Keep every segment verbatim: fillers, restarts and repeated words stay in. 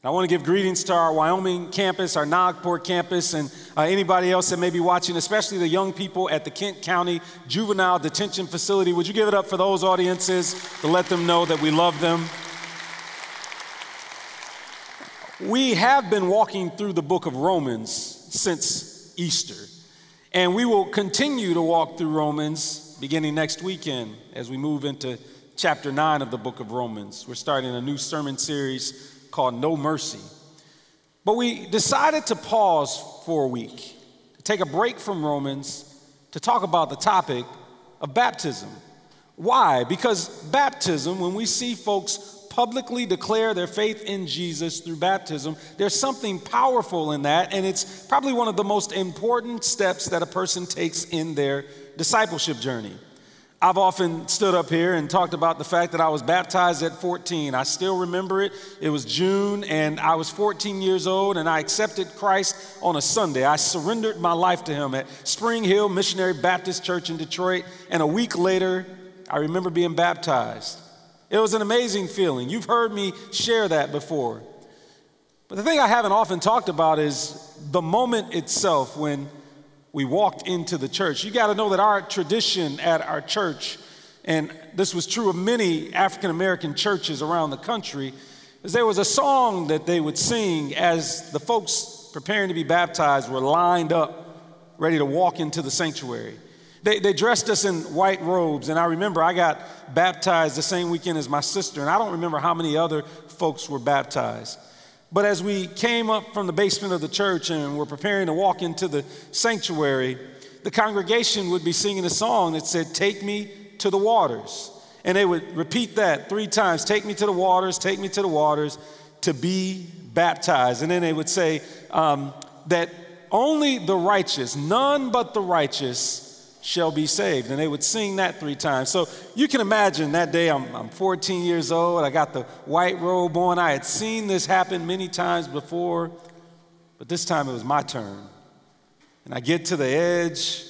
I want to give greetings to our Wyoming campus, our Nagpur campus, and uh, anybody else that may be watching, especially the young people at the Kent County Juvenile Detention Facility. Would you give it up for those audiences to let them know that we love them? We have been walking through the book of Romans since Easter, and we will continue to walk through Romans beginning next weekend as we move into chapter nine of the book of Romans. We're starting a new sermon series called No Mercy. But we decided to pause for a week, to take a break from Romans, to talk about the topic of baptism. Why? Because baptism, when we see folks publicly declare their faith in Jesus through baptism, there's something powerful in that, and it's probably one of the most important steps that a person takes in their discipleship journey. I've often stood up here and talked about the fact that I was baptized at fourteen. I still remember it. It was June, and I was fourteen years old, and I accepted Christ on a Sunday. I surrendered my life to him at Spring Hill Missionary Baptist Church in Detroit, and a week later, I remember being baptized. It was an amazing feeling. You've heard me share that before. But the thing I haven't often talked about is the moment itself when we walked into the church. You got to know that our tradition at our church, and this was true of many African-American churches around the country, is there was a song that they would sing as the folks preparing to be baptized were lined up, ready to walk into the sanctuary. They, they dressed us in white robes, and I remember I got baptized the same weekend as my sister, and I don't remember how many other folks were baptized. But as we came up from the basement of the church and were preparing to walk into the sanctuary, the congregation would be singing a song that said, "Take me to the waters." And they would repeat that three times, "Take me to the waters, take me to the waters, to be baptized." And then they would say um, that only the righteous, none but the righteous shall be saved. And they would sing that three times. So you can imagine that day, I'm, I'm fourteen years old. I got the white robe on. I had seen this happen many times before, but this time it was my turn. And I get to the edge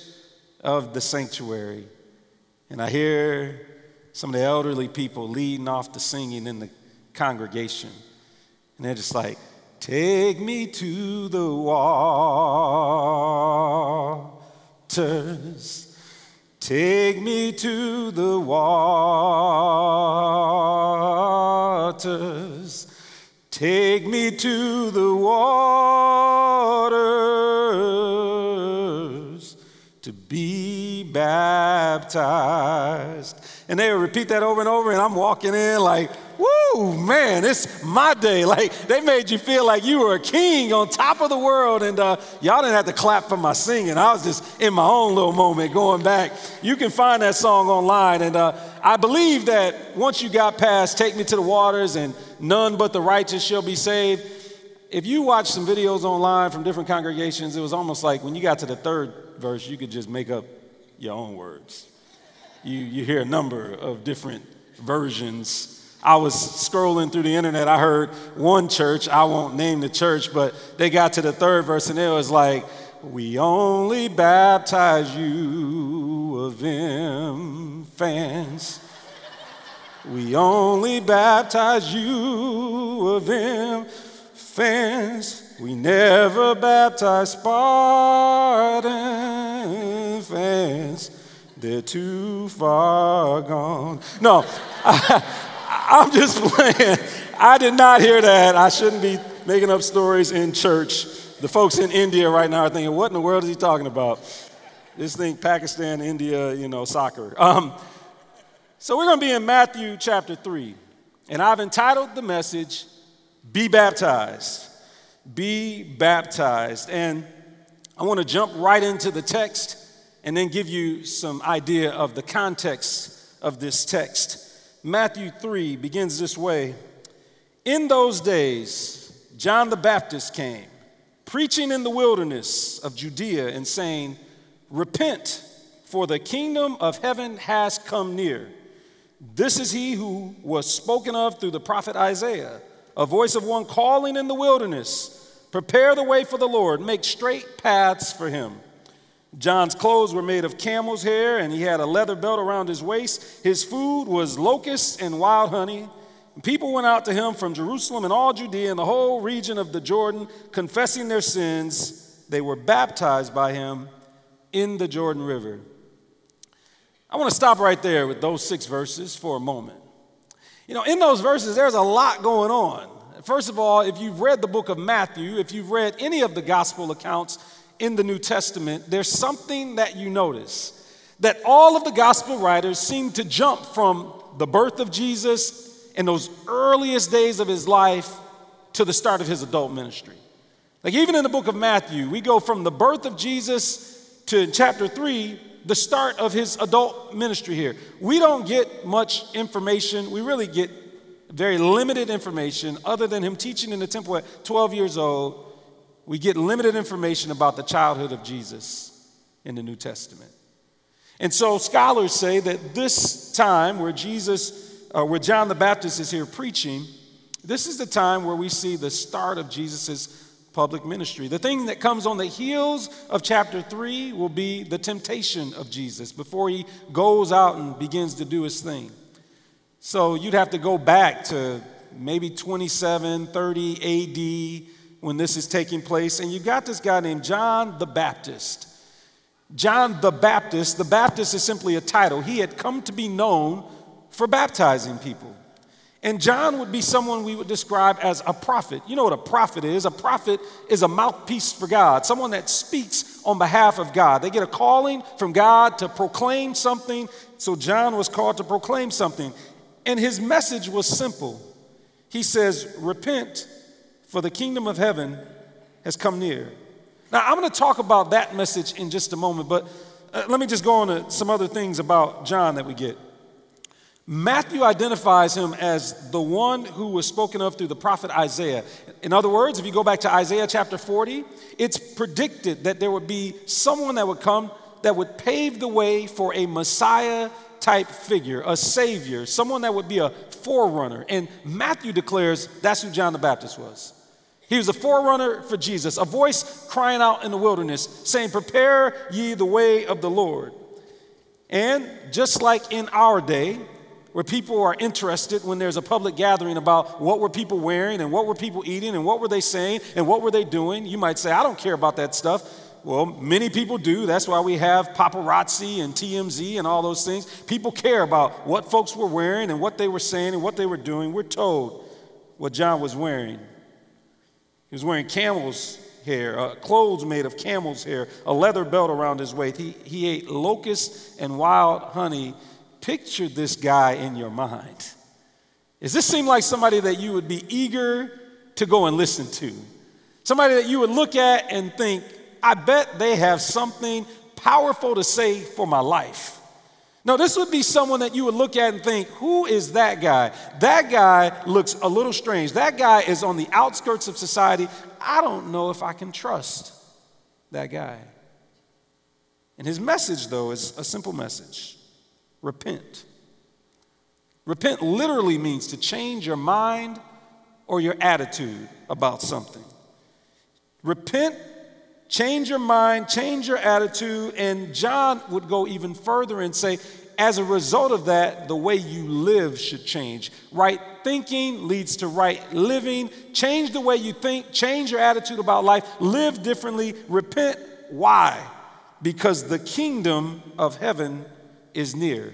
of the sanctuary, and I hear some of the elderly people leading off the singing in the congregation. And they're just like, "Take me to the waters. Take me to the waters. Take me to the waters to be baptized." And they would repeat that over and over, and I'm walking in like, woo, man, it's my day. Like, they made you feel like you were a king on top of the world, and uh, y'all didn't have to clap for my singing. I was just in my own little moment going back. You can find that song online, and uh, I believe that once you got past "Take me to the waters" and "None but the righteous shall be saved," if you watch some videos online from different congregations, it was almost like when you got to the third verse, you could just make up your own words. You, you hear a number of different versions. I was scrolling through the internet. I heard one church, I won't name the church, but they got to the third verse and it was like, "We only baptize you of infants. We only baptize you of infants. We never baptize Spartans. They're too far gone." No, I, I'm just playing. I did not hear that. I shouldn't be making up stories in church. The folks in India right now are thinking, what in the world is he talking about? This thing, Pakistan, India, you know, soccer. Um, so we're going to be in Matthew chapter three, and I've entitled the message, "Be Baptized." Be baptized. And I want to jump right into the text and then give you some idea of the context of this text. Matthew three begins this way. "In those days, John the Baptist came, preaching in the wilderness of Judea and saying, 'Repent, for the kingdom of heaven has come near. This is he who was spoken of through the prophet Isaiah, a voice of one calling in the wilderness, prepare the way for the Lord, make straight paths for him.' John's clothes were made of camel's hair, and he had a leather belt around his waist. His food was locusts and wild honey, People went out to him from Jerusalem and all Judea and the whole region of the Jordan, confessing their sins. They were baptized by him in the Jordan River. I want to stop right there with those six verses for a moment. You know, in those verses, there's a lot going on. First of all, if you've read the book of Matthew, if you've read any of the gospel accounts in the New Testament, there's something that you notice, that all of the gospel writers seem to jump from the birth of Jesus in those earliest days of his life to the start of his adult ministry. Like even in the book of Matthew, we go from the birth of Jesus to in chapter three, the start of his adult ministry here. We don't get much information. We really get very limited information other than him teaching in the temple at twelve years old. We get limited information about the childhood of Jesus in the New Testament. And so scholars say that this time where Jesus Uh, where John the Baptist is here preaching, this is the time where we see the start of Jesus' public ministry. The thing that comes on the heels of chapter three will be the temptation of Jesus before he goes out and begins to do his thing. So you'd have to go back to maybe twenty-seven, thirty A D when this is taking place. And you got this guy named John the Baptist. John the Baptist, the Baptist is simply a title. He had come to be known for baptizing people. And John would be someone we would describe as a prophet. You know what a prophet is? A prophet is a mouthpiece for God, someone that speaks on behalf of God. They get a calling from God to proclaim something. So John was called to proclaim something. And his message was simple. He says, repent, for the kingdom of heaven has come near. Now, I'm going to talk about that message in just a moment, but uh, let me just go on to some other things about John that we get. Matthew identifies him as the one who was spoken of through the prophet Isaiah. In other words, if you go back to Isaiah chapter forty, it's predicted that there would be someone that would come that would pave the way for a Messiah-type figure, a savior, someone that would be a forerunner. And Matthew declares that's who John the Baptist was. He was a forerunner for Jesus, a voice crying out in the wilderness, saying, prepare ye the way of the Lord. And just like in our day, where people are interested when there's a public gathering about what were people wearing and what were people eating and what were they saying and what were they doing. You might say, I don't care about that stuff. Well, many people do. That's why we have paparazzi and T M Z and all those things. People care about what folks were wearing and what they were saying and what they were doing. We're told what John was wearing. He was wearing camel's hair, uh, clothes made of camel's hair, a leather belt around his waist. He, he ate locusts and wild honey. Picture this guy in your mind. Does this seem like somebody that you would be eager to go and listen to? Somebody that you would look at and think, I bet they have something powerful to say for my life. No, this would be someone that you would look at and think, who is that guy? That guy looks a little strange. That guy is on the outskirts of society. I don't know if I can trust that guy. And his message, though, is a simple message. Repent. Repent literally means to change your mind or your attitude about something. Repent, change your mind, change your attitude, and John would go even further and say, as a result of that, the way you live should change. Right thinking leads to right living. Change the way you think, change your attitude about life, live differently, repent. Why? Because the kingdom of heaven is near.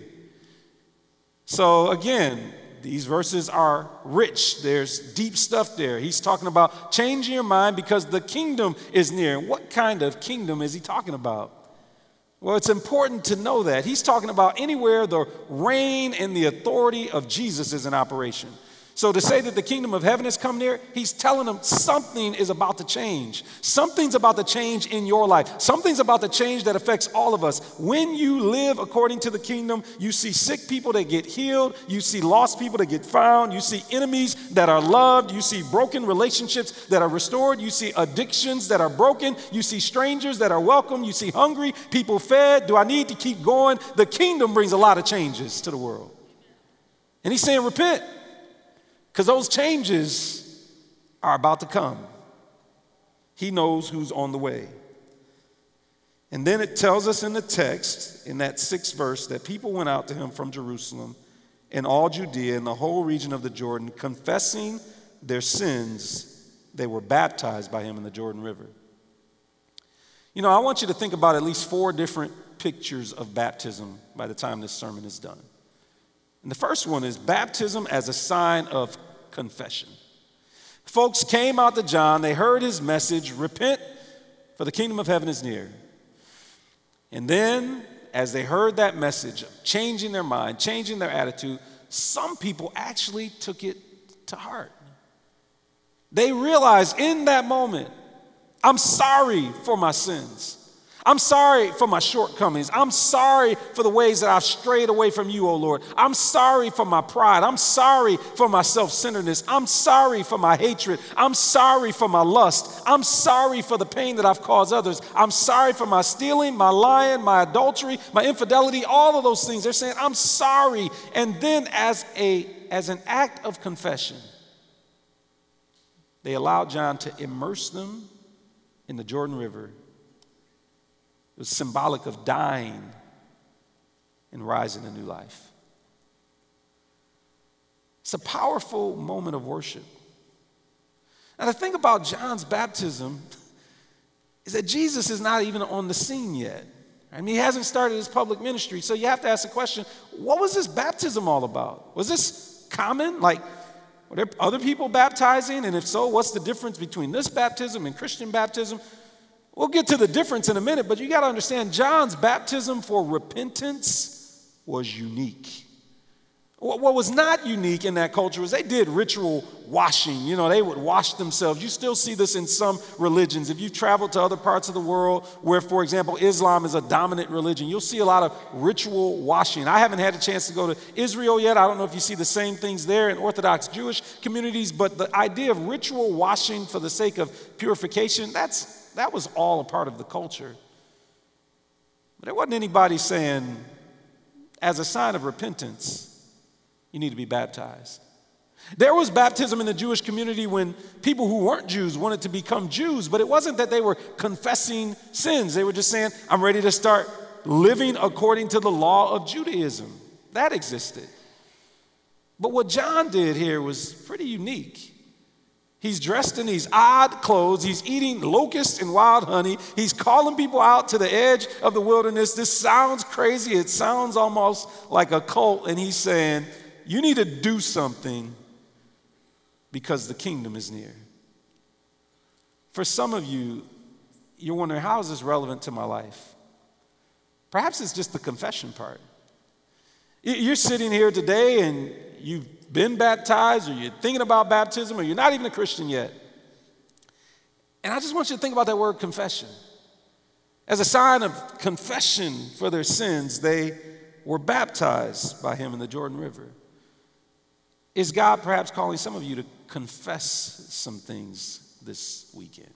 So again, these verses are rich. There's deep stuff there. He's talking about changing your mind because the kingdom is near. What kind of kingdom is he talking about? Well, it's important to know that. He's talking about anywhere the reign and the authority of Jesus is in operation. So to say that the kingdom of heaven has come near, he's telling them something is about to change. Something's about to change in your life. Something's about to change that affects all of us. When you live according to the kingdom, you see sick people that get healed. You see lost people that get found. You see enemies that are loved. You see broken relationships that are restored. You see addictions that are broken. You see strangers that are welcomed. You see hungry people fed. Do I need to keep going? The kingdom brings a lot of changes to the world. And he's saying, repent. Because those changes are about to come. He knows who's on the way. And then it tells us in the text, in that sixth verse, that people went out to him from Jerusalem in all Judea and the whole region of the Jordan, confessing their sins, they were baptized by him in the Jordan River. You know, I want you to think about at least four different pictures of baptism by the time this sermon is done. And the first one is baptism as a sign of confession. Folks came out to John, they heard his message, repent, for the kingdom of heaven is near. And then, as they heard that message of changing their mind, changing their attitude, some people actually took it to heart. They realized in that moment, I'm sorry for my sins. I'm sorry for my shortcomings. I'm sorry for the ways that I've strayed away from you, O Lord. I'm sorry for my pride. I'm sorry for my self-centeredness. I'm sorry for my hatred. I'm sorry for my lust. I'm sorry for the pain that I've caused others. I'm sorry for my stealing, my lying, my adultery, my infidelity, all of those things. They're saying, I'm sorry. And then as a, as an act of confession, they allowed John to immerse them in the Jordan River. It was symbolic of dying and rising to new life. It's a powerful moment of worship. Now, the thing about John's baptism is that Jesus is not even on the scene yet. I mean, he hasn't started his public ministry, so you have to ask the question, what was this baptism all about? Was this common? Like, were there other people baptizing? And if so, what's the difference between this baptism and Christian baptism? We'll get to the difference in a minute, but you got to understand John's baptism for repentance was unique. What was not unique in that culture was they did ritual washing. You know, they would wash themselves. You still see this in some religions. If you travel to other parts of the world where, for example, Islam is a dominant religion, you'll see a lot of ritual washing. I haven't had a chance to go to Israel yet. I don't know if you see the same things there in Orthodox Jewish communities, but the idea of ritual washing for the sake of purification, that's That was all a part of the culture. But there wasn't anybody saying, as a sign of repentance, you need to be baptized. There was baptism in the Jewish community when people who weren't Jews wanted to become Jews, but it wasn't that they were confessing sins. They were just saying, I'm ready to start living according to the law of Judaism. That existed. But what John did here was pretty unique. He's dressed in these odd clothes. He's eating locusts and wild honey. He's calling people out to the edge of the wilderness. This sounds crazy. It sounds almost like a cult. And he's saying, you need to do something because the kingdom is near. For some of you, you're wondering, how is this relevant to my life? Perhaps it's just the confession part. You're sitting here today and you've been baptized, or you're thinking about baptism, or you're not even a Christian yet. And I just want you to think about that word confession. As a sign of confession for their sins, they were baptized by him in the Jordan River. Is God perhaps calling some of you to confess some things this weekend?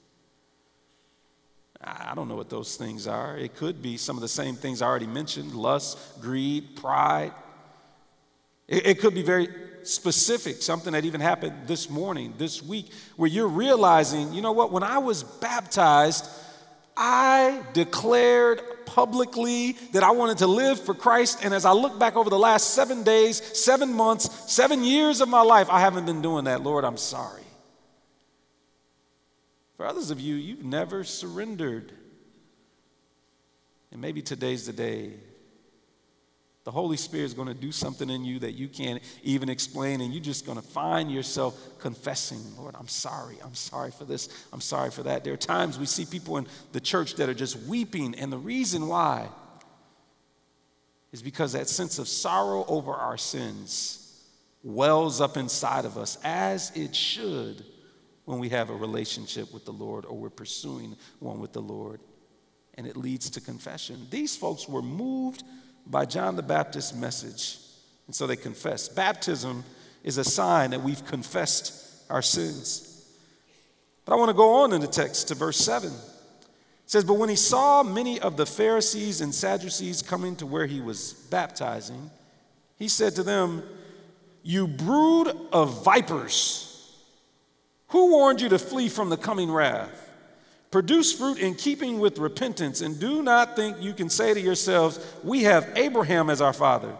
I don't know what those things are. It could be some of the same things I already mentioned: lust, greed, pride. It, it could be very specific, something that even happened this morning, this week, where you're realizing, you know what, when I was baptized, I declared publicly that I wanted to live for Christ, and as I look back over the last seven days, seven months, seven years of my life, I haven't been doing that. Lord, I'm sorry. For others of you, you've never surrendered, and maybe today's the day. The Holy Spirit is going to do something in you that you can't even explain, and you're just going to find yourself confessing, Lord, I'm sorry. I'm sorry for this. I'm sorry for that. There are times we see people in the church that are just weeping, and the reason why is because that sense of sorrow over our sins wells up inside of us, as it should when we have a relationship with the Lord or we're pursuing one with the Lord, and it leads to confession. These folks were moved by John the Baptist's message, and so they confessed. Baptism is a sign that we've confessed our sins. But I want to go on in the text to verse seven. It says, but when he saw many of the Pharisees and Sadducees coming to where he was baptizing, he said to them, you brood of vipers, who warned you to flee from the coming wrath? Produce fruit in keeping with repentance, and do not think you can say to yourselves, we have Abraham as our father.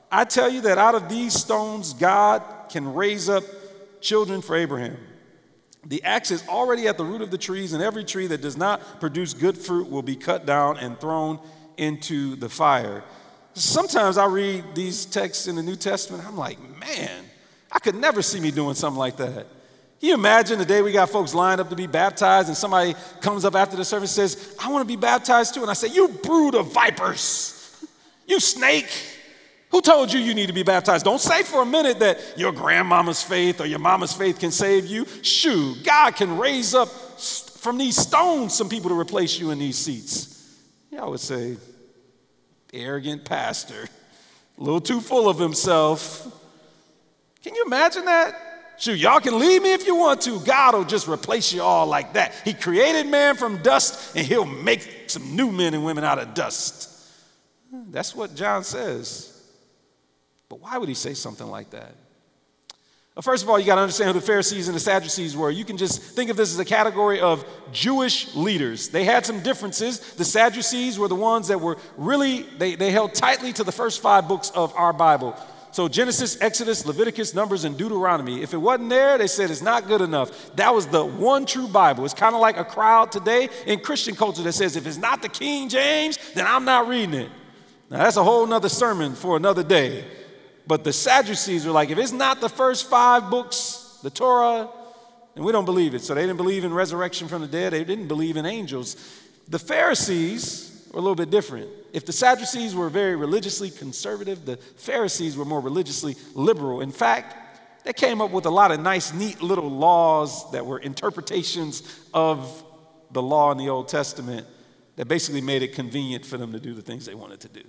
I tell you that out of these stones, God can raise up children for Abraham. The axe is already at the root of the trees, and every tree that does not produce good fruit will be cut down and thrown into the fire. Sometimes I read these texts in the New Testament, I'm like, man, I could never see me doing something like that. Can you imagine the day we got folks lined up to be baptized and somebody comes up after the service and says, I want to be baptized too. And I say, you brood of vipers, you snake. Who told you you need to be baptized? Don't say for a minute that your grandmama's faith or your mama's faith can save you. Shoot, God can raise up from these stones some people to replace you in these seats. Yeah, I would say, arrogant pastor, a little too full of himself. Can you imagine that? Shoot, y'all can leave me if you want to. God will just replace you all like that. He created man from dust, and he'll make some new men and women out of dust. That's what John says. But why would he say something like that? Well, first of all, you got to understand who the Pharisees and the Sadducees were. You can just think of this as a category of Jewish leaders. They had some differences. The Sadducees were the ones that were really, they, they held tightly to the first five books of our Bible. So Genesis, Exodus, Leviticus, Numbers, and Deuteronomy. If it wasn't there, they said it's not good enough. That was the one true Bible. It's kind of like a crowd today in Christian culture that says, if it's not the King James, then I'm not reading it. Now, that's a whole nother sermon for another day. But the Sadducees were like, if it's not the first five books, the Torah, then we don't believe it. So they didn't believe in resurrection from the dead. They didn't believe in angels. The Pharisees were a little bit different. If the Sadducees were very religiously conservative, the Pharisees were more religiously liberal. In fact, they came up with a lot of nice, neat little laws that were interpretations of the law in the Old Testament that basically made it convenient for them to do the things they wanted to do.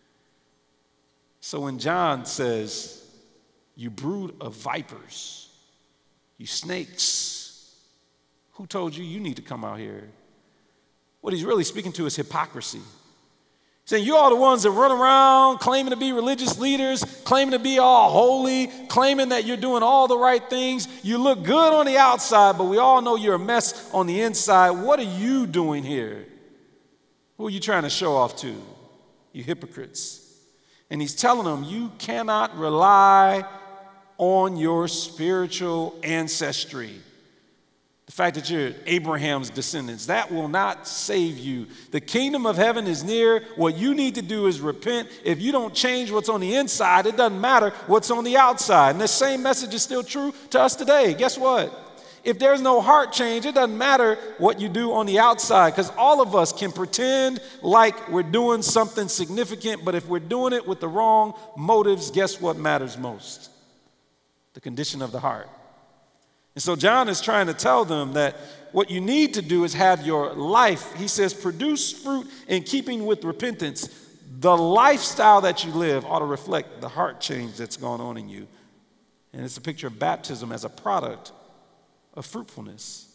So when John says, you brood of vipers, you snakes, who told you you need to come out here? What he's really speaking to is hypocrisy. Saying you all the ones that run around claiming to be religious leaders, claiming to be all holy, claiming that you're doing all the right things. You look good on the outside, but we all know you're a mess on the inside. What are you doing here? Who are you trying to show off to? You hypocrites. And he's telling them you cannot rely on your spiritual ancestry. The fact that you're Abraham's descendants, that will not save you. The kingdom of heaven is near. What you need to do is repent. If you don't change what's on the inside, it doesn't matter what's on the outside. And the same message is still true to us today. Guess what? If there's no heart change, it doesn't matter what you do on the outside, because all of us can pretend like we're doing something significant, but if we're doing it with the wrong motives, guess what matters most? The condition of the heart. And so John is trying to tell them that what you need to do is have your life, he says, produce fruit in keeping with repentance. The lifestyle that you live ought to reflect the heart change that's gone on in you. And it's a picture of baptism as a product of fruitfulness.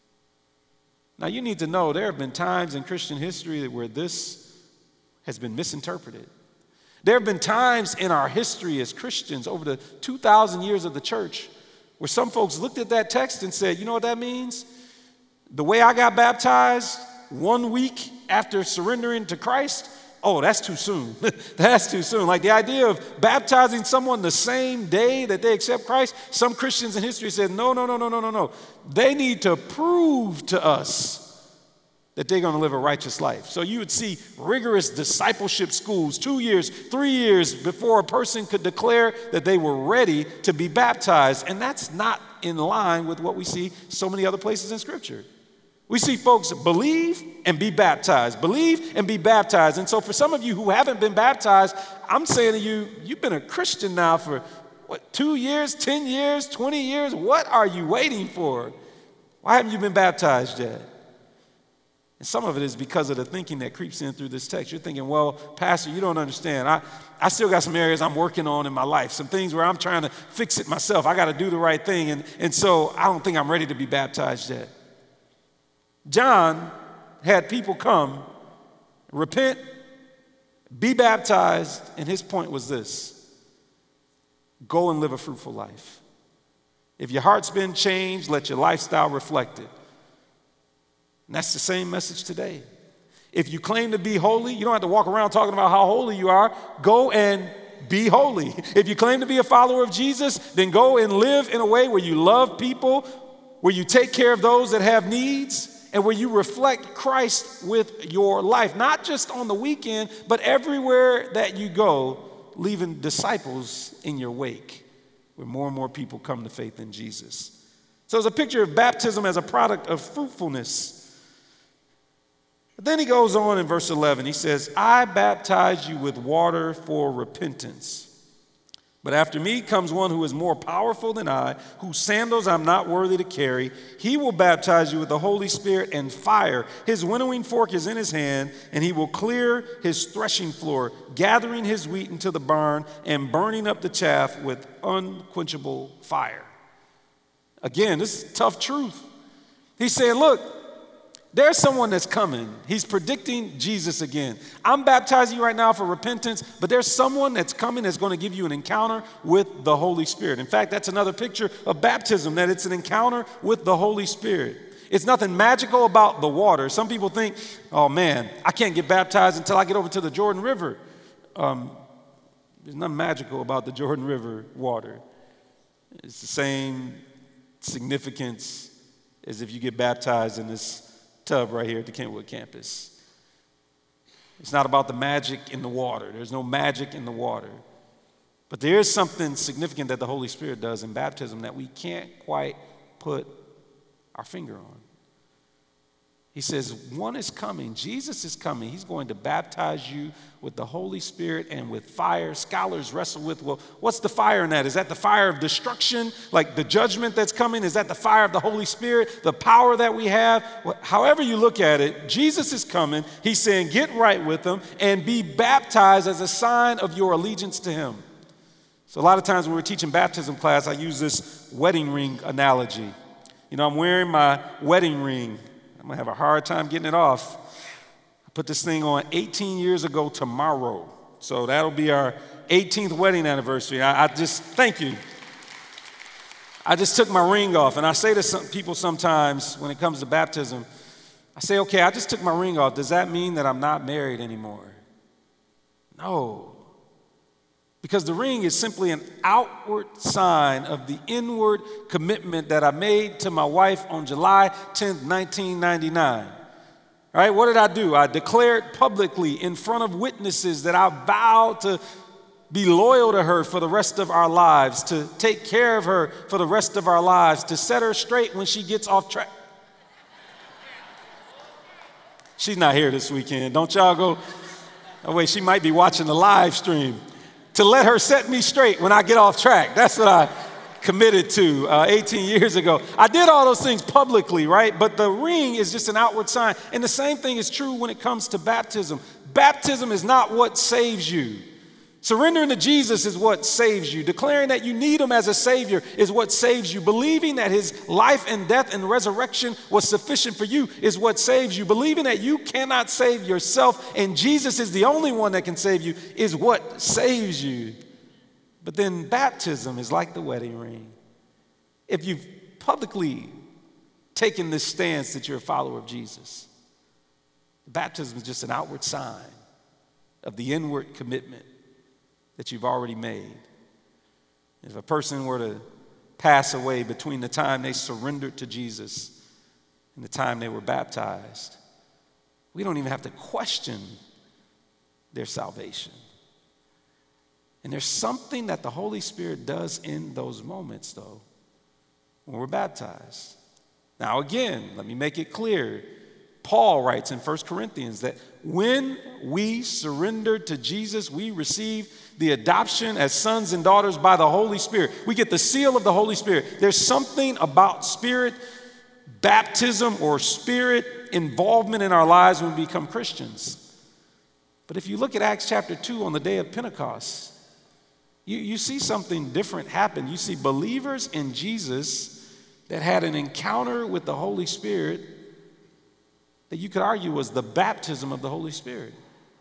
Now, you need to know there have been times in Christian history where this has been misinterpreted. There have been times in our history as Christians over the two thousand years of the church where some folks looked at that text and said, you know what that means? The way I got baptized one week after surrendering to Christ, oh, that's too soon. That's too soon. Like the idea of baptizing someone the same day that they accept Christ, some Christians in history said, no, no, no, no, no, no, no. They need to prove to us that they're going to live a righteous life. So you would see rigorous discipleship schools, two years, three years before a person could declare that they were ready to be baptized. And that's not in line with what we see so many other places in Scripture. We see folks believe and be baptized, believe and be baptized. And so for some of you who haven't been baptized, I'm saying to you, you've been a Christian now for, what, two years, ten years, twenty years? What are you waiting for? Why haven't you been baptized yet? And some of it is because of the thinking that creeps in through this text. You're thinking, well, Pastor, you don't understand. I, I still got some areas I'm working on in my life, some things where I'm trying to fix it myself. I got to do the right thing. And, and so I don't think I'm ready to be baptized yet. John had people come, repent, be baptized, and his point was this: go and live a fruitful life. If your heart's been changed, let your lifestyle reflect it. And that's the same message today. If you claim to be holy, you don't have to walk around talking about how holy you are. Go and be holy. If you claim to be a follower of Jesus, then go and live in a way where you love people, where you take care of those that have needs, and where you reflect Christ with your life, not just on the weekend, but everywhere that you go, leaving disciples in your wake, where more and more people come to faith in Jesus. So it's a picture of baptism as a product of fruitfulness. But then he goes on in verse eleven. He says, I baptize you with water for repentance. But after me comes one who is more powerful than I, whose sandals I'm not worthy to carry. He will baptize you with the Holy Spirit and fire. His winnowing fork is in his hand, and he will clear his threshing floor, gathering his wheat into the barn and burning up the chaff with unquenchable fire. Again, this is tough truth. He's saying, look, there's someone that's coming. He's predicting Jesus again. I'm baptizing you right now for repentance, but there's someone that's coming that's going to give you an encounter with the Holy Spirit. In fact, that's another picture of baptism, that it's an encounter with the Holy Spirit. It's nothing magical about the water. Some people think, oh man, I can't get baptized until I get over to the Jordan River. Um, there's nothing magical about the Jordan River water. It's the same significance as if you get baptized in this tub right here at the Kentwood campus. It's not about the magic in the water. There's no magic in the water. But there is something significant that the Holy Spirit does in baptism that we can't quite put our finger on. He says, one is coming. Jesus is coming. He's going to baptize you with the Holy Spirit and with fire. Scholars wrestle with, well, what's the fire in that? Is that the fire of destruction, like the judgment that's coming? Is that the fire of the Holy Spirit, the power that we have? Well, however you look at it, Jesus is coming. He's saying, get right with him and be baptized as a sign of your allegiance to him. So a lot of times when we're teaching baptism class, I use this wedding ring analogy. You know, I'm wearing my wedding ring. I'm going to have a hard time getting it off. I put this thing on eighteen years ago tomorrow. So that'll be our eighteenth wedding anniversary. I, I just, thank you. I just took my ring off. And I say to some people sometimes when it comes to baptism, I say, okay, I just took my ring off. Does that mean that I'm not married anymore? No. Because the ring is simply an outward sign of the inward commitment that I made to my wife on July tenth, nineteen ninety-nine. All right, what did I do? I declared publicly in front of witnesses that I vowed to be loyal to her for the rest of our lives, to take care of her for the rest of our lives, to set her straight when she gets off track. She's not here this weekend. Don't y'all go, oh wait, she might be watching the live stream. To let her set me straight when I get off track. That's what I committed to uh, eighteen years ago. I did all those things publicly, right? But the ring is just an outward sign. And the same thing is true when it comes to baptism. Baptism is not what saves you. Surrendering to Jesus is what saves you. Declaring that you need him as a savior is what saves you. Believing that his life and death and resurrection was sufficient for you is what saves you. Believing that you cannot save yourself and Jesus is the only one that can save you is what saves you. But then baptism is like the wedding ring. If you've publicly taken this stance that you're a follower of Jesus, baptism is just an outward sign of the inward commitment that you've already made. If a person were to pass away between the time they surrendered to Jesus and the time they were baptized, we don't even have to question their salvation. And there's something that the Holy Spirit does in those moments, though, when we're baptized. Now, again, let me make it clear. Paul writes in First Corinthians that when we surrender to Jesus, we receive the adoption as sons and daughters by the Holy Spirit. We get the seal of the Holy Spirit. There's something about spirit baptism or spirit involvement in our lives when we become Christians. But if you look at Acts chapter two on the day of Pentecost, you, you see something different happen. You see believers in Jesus that had an encounter with the Holy Spirit that you could argue was the baptism of the Holy Spirit.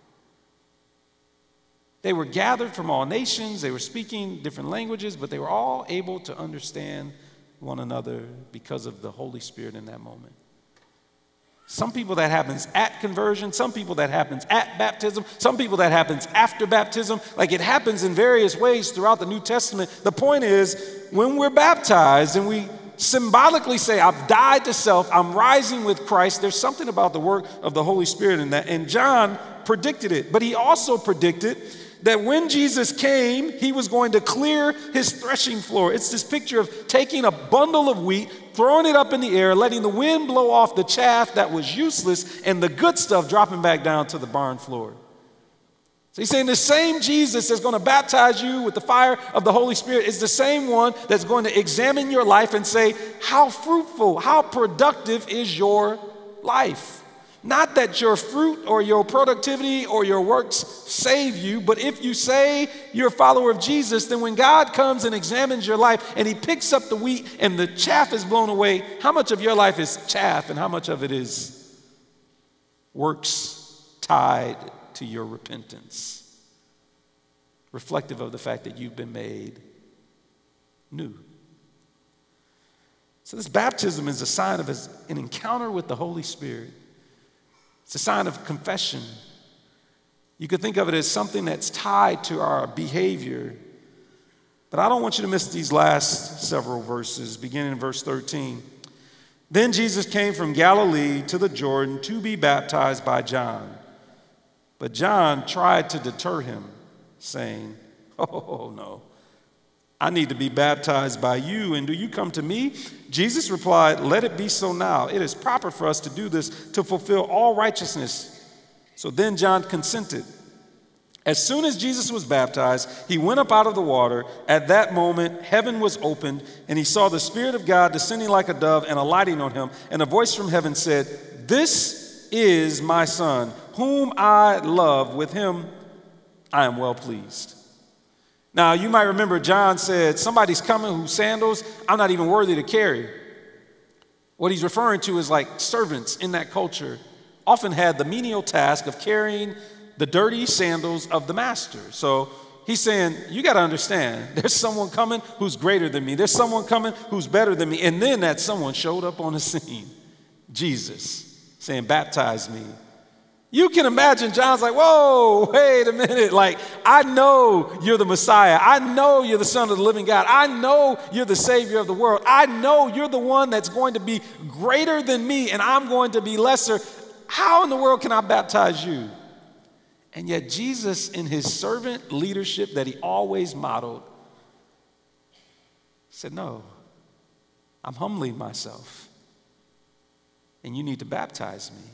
They were gathered from all nations, they were speaking different languages, but they were all able to understand one another because of the Holy Spirit in that moment. Some people that happens at conversion, some people that happens at baptism, some people that happens after baptism. Like it happens in various ways throughout the New Testament. The point is, when we're baptized and we symbolically say, I've died to self, I'm rising with Christ, there's something about the work of the Holy Spirit in that. And John predicted it, but he also predicted that when Jesus came, he was going to clear his threshing floor. It's this picture of taking a bundle of wheat, throwing it up in the air, letting the wind blow off the chaff that was useless, and the good stuff dropping back down to the barn floor. So he's saying the same Jesus that's going to baptize you with the fire of the Holy Spirit is the same one that's going to examine your life and say, how fruitful, how productive is your life? Not that your fruit or your productivity or your works save you, but if you say you're a follower of Jesus, then when God comes and examines your life and he picks up the wheat and the chaff is blown away, how much of your life is chaff and how much of it is works tied to your repentance, reflective of the fact that you've been made new? So this baptism is a sign of an encounter with the Holy Spirit. It's a sign of confession. You could think of it as something that's tied to our behavior. But I don't want you to miss these last several verses, beginning in verse thirteen. Then Jesus came from Galilee to the Jordan to be baptized by John. But John tried to deter him, saying, oh, no, I need to be baptized by you, and do you come to me? Jesus replied, let it be so now. It is proper for us to do this to fulfill all righteousness. So then John consented. As soon as Jesus was baptized, he went up out of the water. At that moment, heaven was opened, and he saw the Spirit of God descending like a dove and alighting on him. And a voice from heaven said, this is my Son, whom I love. With him I am well pleased. Now, you might remember John said, somebody's coming whose sandals I'm not even worthy to carry. What he's referring to is like servants in that culture often had the menial task of carrying the dirty sandals of the master. So he's saying, you got to understand, there's someone coming who's greater than me. There's someone coming who's better than me. And then that someone showed up on the scene, Jesus, saying, baptize me. You can imagine John's like, whoa, wait a minute. Like, I know you're the Messiah. I know you're the Son of the living God. I know you're the Savior of the world. I know you're the one that's going to be greater than me and I'm going to be lesser. How in the world can I baptize you? And yet Jesus, in his servant leadership that he always modeled, said, no, I'm humbling myself and you need to baptize me,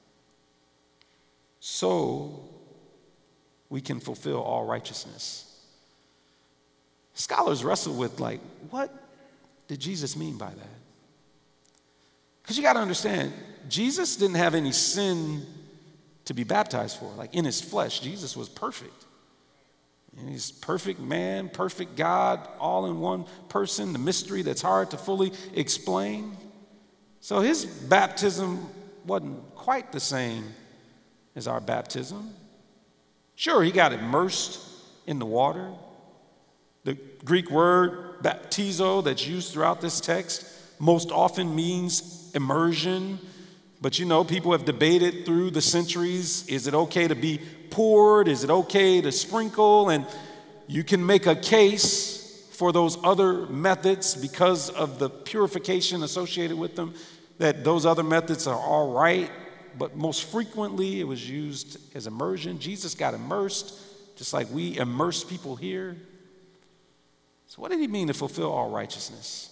so we can fulfill all righteousness. Scholars wrestle with, like, what did Jesus mean by that? Because you got to understand, Jesus didn't have any sin to be baptized for. Like, in his flesh, Jesus was perfect. And he's perfect man, perfect God, all in one person, the mystery that's hard to fully explain. So his baptism wasn't quite the same as our baptism. Sure, he got immersed in the water. The Greek word baptizo that's used throughout this text most often means immersion. But you know, people have debated through the centuries, is it okay to be poured? Is it okay to sprinkle? And you can make a case for those other methods because of the purification associated with them, that those other methods are all right. But most frequently, it was used as immersion. Jesus got immersed, just like we immerse people here. So what did he mean to fulfill all righteousness?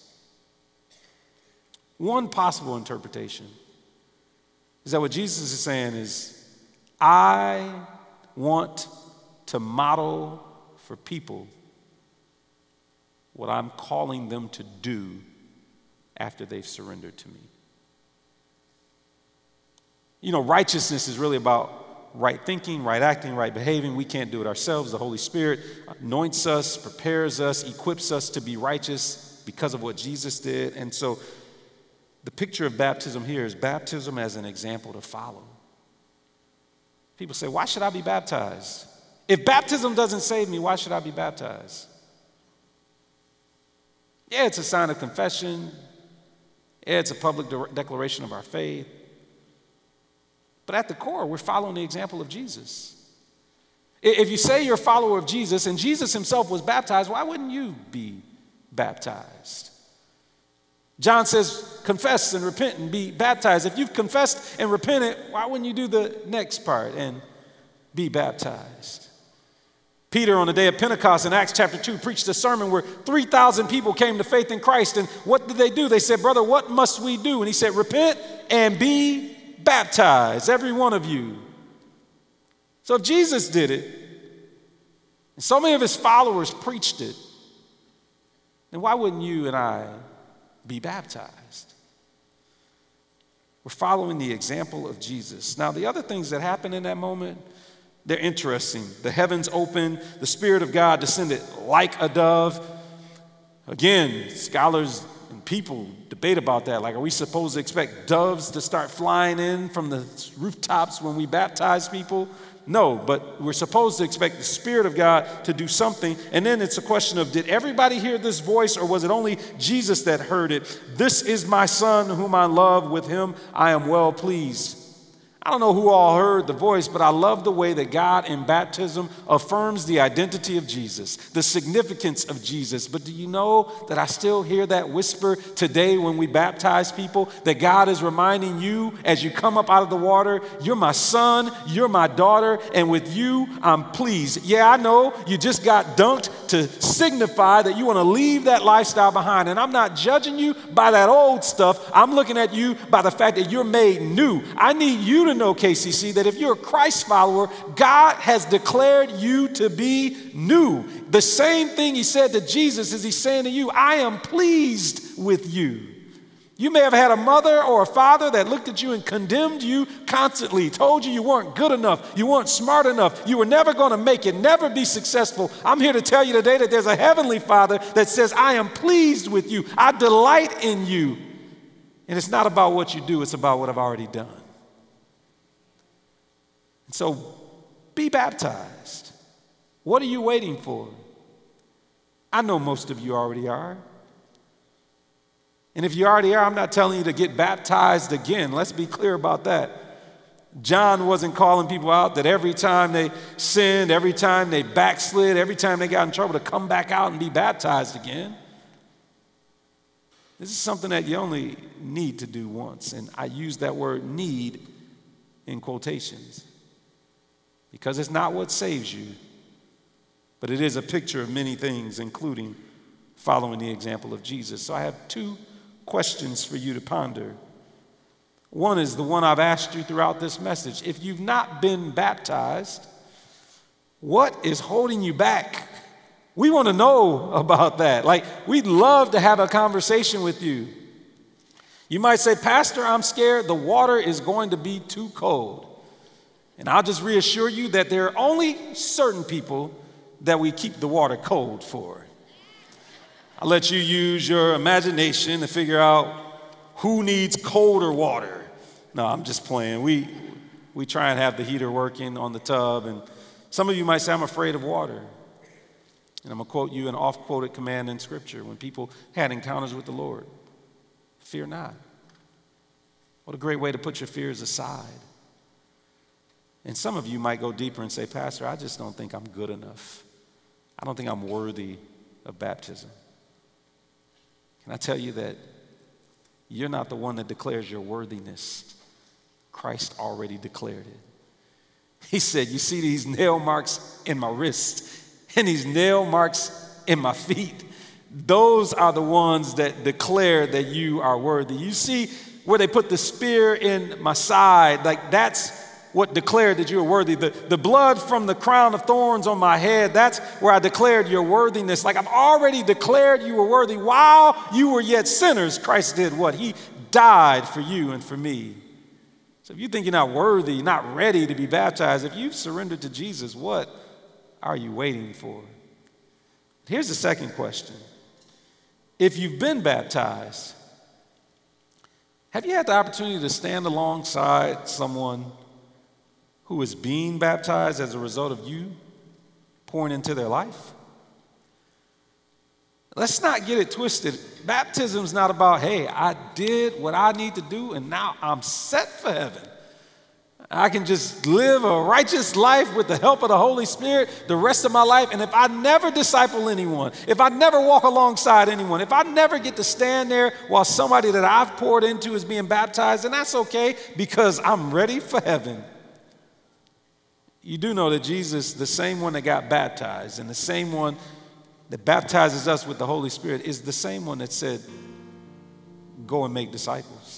One possible interpretation is that what Jesus is saying is, I want to model for people what I'm calling them to do after they've surrendered to me. You know, righteousness is really about right thinking, right acting, right behaving. We can't do it ourselves. The Holy Spirit anoints us, prepares us, equips us to be righteous because of what Jesus did. And so the picture of baptism here is baptism as an example to follow. People say, why should I be baptized? If baptism doesn't save me, why should I be baptized? Yeah, it's a sign of confession. Yeah, it's a public de- declaration of our faith. But at the core, we're following the example of Jesus. If you say you're a follower of Jesus and Jesus himself was baptized, why wouldn't you be baptized? John says, confess and repent and be baptized. If you've confessed and repented, why wouldn't you do the next part and be baptized? Peter, on the day of Pentecost in Acts chapter two, preached a sermon where three thousand people came to faith in Christ. And what did they do? They said, brother, what must we do? And he said, repent and be baptized, every one of you. So if Jesus did it, and so many of his followers preached it, then why wouldn't you and I be baptized? We're following the example of Jesus. Now, the other things that happen in that moment, they're interesting. The heavens opened, the Spirit of God descended like a dove. Again, scholars and people debate about that. Like, are we supposed to expect doves to start flying in from the rooftops when we baptize people? No, but we're supposed to expect the Spirit of God to do something. And then it's a question of, did everybody hear this voice, or was it only Jesus that heard it? This is my Son whom I love. With him I am well pleased. I don't know who all heard the voice, but I love the way that God in baptism affirms the identity of Jesus, the significance of Jesus. But do you know that I still hear that whisper today when we baptize people, that God is reminding you as you come up out of the water, you're my son, you're my daughter, and with you, I'm pleased. Yeah, I know you just got dunked to signify that you want to leave that lifestyle behind. And I'm not judging you by that old stuff. I'm looking at you by the fact that you're made new. I need you to know, K C C, that if you're a Christ follower, God has declared you to be new. The same thing he said to Jesus is he's saying to you, I am pleased with you. You may have had a mother or a father that looked at you and condemned you constantly, told you you weren't good enough, you weren't smart enough, you were never going to make it, never be successful. I'm here to tell you today that there's a heavenly Father that says, I am pleased with you. I delight in you. And it's not about what you do, it's about what I've already done. So be baptized. What are you waiting for? I know most of you already are. And if you already are, I'm not telling you to get baptized again. Let's be clear about that. John wasn't calling people out that every time they sinned, every time they backslid, every time they got in trouble to come back out and be baptized again. This is something that you only need to do once. And I use that word need in quotations, because it's not what saves you, but it is a picture of many things, including following the example of Jesus. So I have two questions for you to ponder. One is the one I've asked you throughout this message. If you've not been baptized, what is holding you back? We want to know about that. Like, we'd love to have a conversation with you. You might say, Pastor, I'm scared the water is going to be too cold. And I'll just reassure you that there are only certain people that we keep the water cold for. I'll let you use your imagination to figure out who needs colder water. No, I'm just playing. We, we try and have the heater working on the tub. And some of you might say, I'm afraid of water. And I'm going to quote you an oft-quoted command in Scripture when people had encounters with the Lord. Fear not. What a great way to put your fears aside. And some of you might go deeper and say, Pastor, I just don't think I'm good enough. I don't think I'm worthy of baptism. Can I tell you that you're not the one that declares your worthiness? Christ already declared it. He said, you see these nail marks in my wrist and these nail marks in my feet. Those are the ones that declare that you are worthy. You see where they put the spear in my side, like that's what declared that you were worthy. The, the blood from the crown of thorns on my head, that's where I declared your worthiness. Like, I've already declared you were worthy. While you were yet sinners, Christ did what? He died for you and for me. So if you think you're not worthy, not ready to be baptized, if you've surrendered to Jesus, what are you waiting for? Here's the second question. If you've been baptized, have you had the opportunity to stand alongside someone who is being baptized as a result of you pouring into their life? Let's not get it twisted. Baptism's not about, hey, I did what I need to do and now I'm set for heaven. I can just live a righteous life with the help of the Holy Spirit the rest of my life. And if I never disciple anyone, if I never walk alongside anyone, if I never get to stand there while somebody that I've poured into is being baptized, then that's okay because I'm ready for heaven. You do know that Jesus, the same one that got baptized and the same one that baptizes us with the Holy Spirit, is the same one that said, go and make disciples.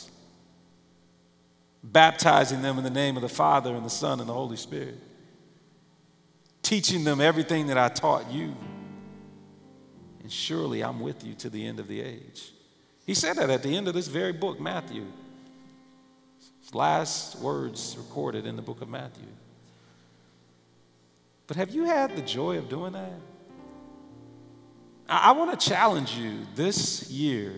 Baptizing them in the name of the Father and the Son and the Holy Spirit. Teaching them everything that I taught you. And surely I'm with you to the end of the age. He said that at the end of this very book, Matthew. His last words recorded in the book of Matthew. But have you had the joy of doing that? I, I want to challenge you this year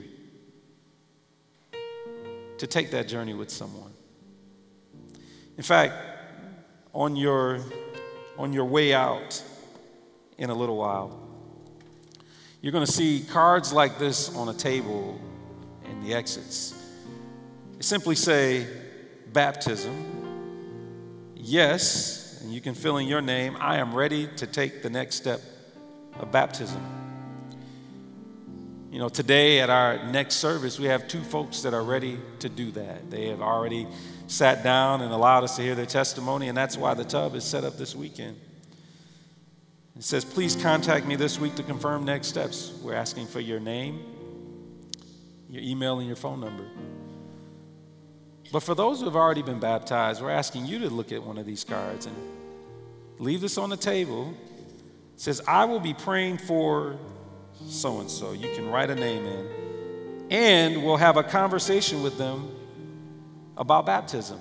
to take that journey with someone. In fact, on your, on your way out in a little while, you're going to see cards like this on a table in the exits. They simply say, baptism, yes, and you can fill in your name. I am ready to take the next step of baptism. You know, today at our next service, we have two folks that are ready to do that. They have already sat down and allowed us to hear their testimony, and that's why the tub is set up this weekend. It says, please contact me this week to confirm next steps. We're asking for your name, your email, and your phone number. But for those who have already been baptized, we're asking you to look at one of these cards and leave this on the table. It says, I will be praying for so-and-so. You can write a name in, and we'll have a conversation with them about baptism.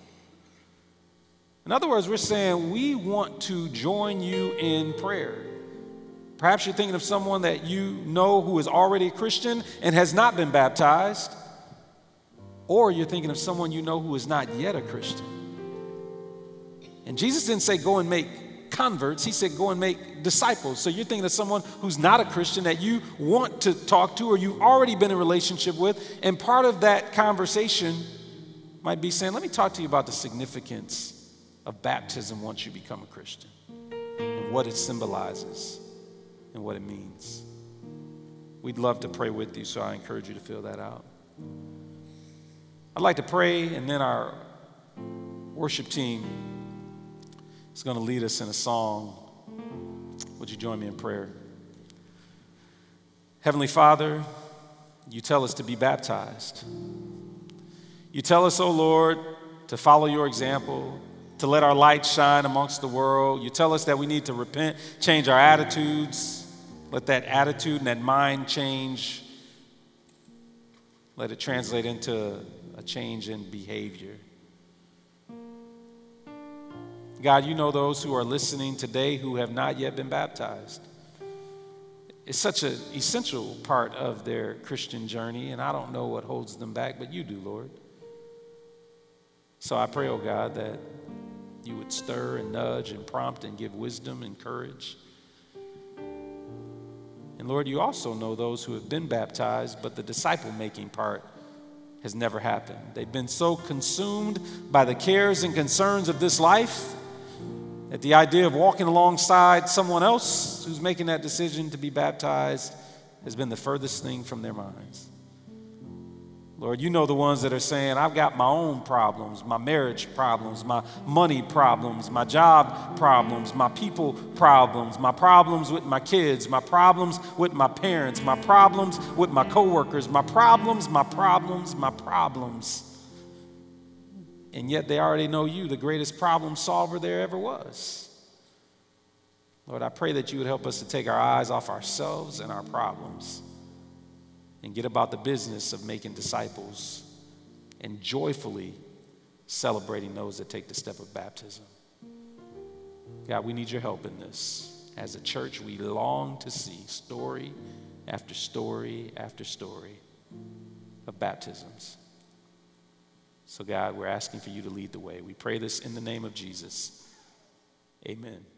In other words, we're saying we want to join you in prayer. Perhaps you're thinking of someone that you know who is already a Christian and has not been baptized, or you're thinking of someone you know who is not yet a Christian. And Jesus didn't say go and make converts. He said go and make disciples. So you're thinking of someone who's not a Christian that you want to talk to or you've already been in a relationship with, and part of that conversation might be saying, let me talk to you about the significance of baptism once you become a Christian and what it symbolizes and what it means. We'd love to pray with you, so I encourage you to fill that out. I'd like to pray, and then our worship team is going to lead us in a song. Would you join me in prayer? Heavenly Father, you tell us to be baptized. You tell us, oh Lord, to follow your example, to let our light shine amongst the world. You tell us that we need to repent, change our attitudes, let that attitude and that mind change, let it translate into a change in behavior. God, you know those who are listening today who have not yet been baptized. It's such an essential part of their Christian journey, and I don't know what holds them back, but you do, Lord. So I pray, oh God, that you would stir and nudge and prompt and give wisdom and courage. And Lord, you also know those who have been baptized, but the disciple-making part has never happened. They've been so consumed by the cares and concerns of this life that the idea of walking alongside someone else who's making that decision to be baptized has been the furthest thing from their minds. Lord, you know the ones that are saying, I've got my own problems, my marriage problems, my money problems, my job problems, my people problems, my problems with my kids, my problems with my parents, my problems with my coworkers, my problems, my problems, my problems. And yet they already know you, the greatest problem solver there ever was. Lord, I pray that you would help us to take our eyes off ourselves and our problems and get about the business of making disciples and joyfully celebrating those that take the step of baptism. God, we need your help in this. As a church, we long to see story after story after story of baptisms. So God, we're asking for you to lead the way. We pray this in the name of Jesus. Amen.